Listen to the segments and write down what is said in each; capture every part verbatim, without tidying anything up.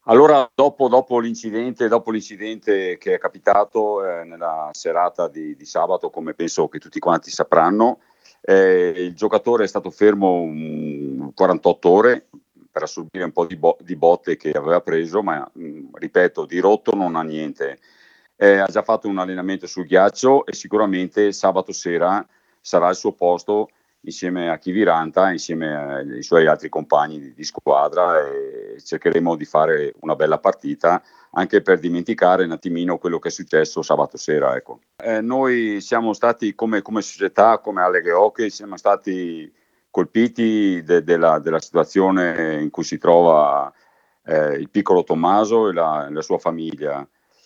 Allora dopo dopo l'incidente dopo l'incidente che è capitato, ehm, nella serata di di sabato, come penso che tutti quanti sapranno, ehm, il giocatore è stato fermo, un quarantotto ore per assorbire un po' di bo di botte che aveva preso, ma, mhmm, ripeto, di rotto non ha niente. Ehm, ha già fatto un allenamento sul ghiaccio e sicuramente sabato sera sarà al suo posto insieme a Kiviranta, insieme ai suoi altri compagni di di squadra, e cercheremo di fare una bella partita, anche per dimenticare un attimino quello che è successo sabato sera, ecco. Ehm, noi siamo stati come come società, come Alleghe Hockey, siamo stati colpiti de della della situazione in cui si trova, ehm, il piccolo Tommaso e la la sua famiglia.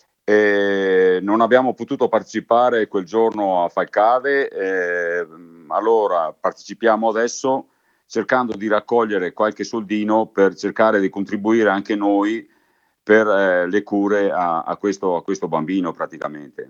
Ehm, non abbiamo potuto partecipare quel giorno a Falcade, ehm, allora partecipiamo adesso cercando di raccogliere qualche soldino per cercare di contribuire anche noi per, ehm, le cure a a questo a questo bambino praticamente.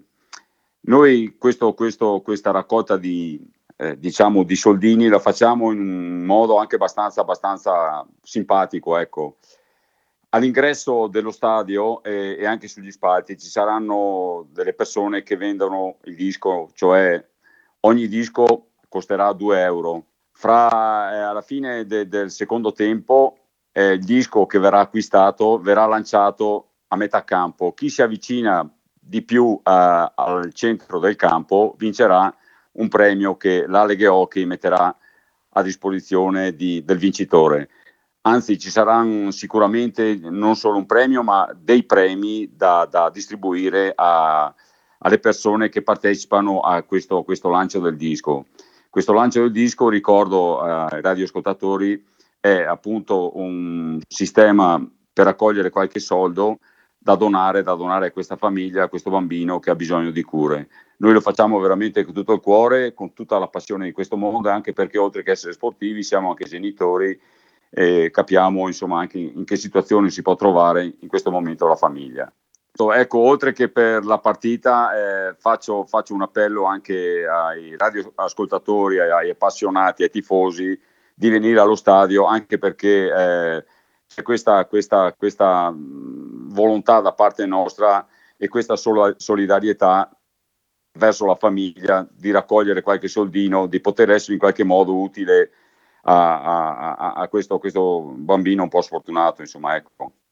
Noi questo questo questa raccolta di ehm, diciamo di soldini la facciamo in un modo anche abbastanza abbastanza simpatico, ecco. All'ingresso dello stadio, e e anche sugli spalti, ci saranno delle persone che vendono il disco, cioè ogni disco costerà due euro. Fra ehm, alla fine de del secondo tempo, ehm, il disco che verrà acquistato verrà lanciato a metà campo. Chi si avvicina di più a al centro del campo vincerà un premio che l'Alleghe Hockey metterà a disposizione di del vincitore. Anzi, ci saran sicuramente non solo un premio, ma dei premi da da distribuire a alle persone che partecipano a questo questo lancio del disco. Questo lancio del disco, ricordo ai radioascoltatori, è appunto un sistema per raccogliere qualche soldo da donare da donare a questa famiglia, a questo bambino che ha bisogno di cure. Noi lo facciamo veramente con tutto il cuore, con tutta la passione di questo mondo, anche perché oltre che essere sportivi siamo anche genitori e capiamo insomma anche in che situazione si può trovare in questo momento la famiglia. To ecco, oltre che per la partita, ehm, faccio faccio un appello anche ai radioascoltatori, ai ai appassionati, ai tifosi, di venire allo stadio, anche perché, ehm, c'è questa questa questa, mhmm, volontà da parte nostra e questa sola solidarietà verso la famiglia di raccogliere qualche soldino, di poter essere in qualche modo utile a a a a questo questo bambino un po' sfortunato, insomma, ecco.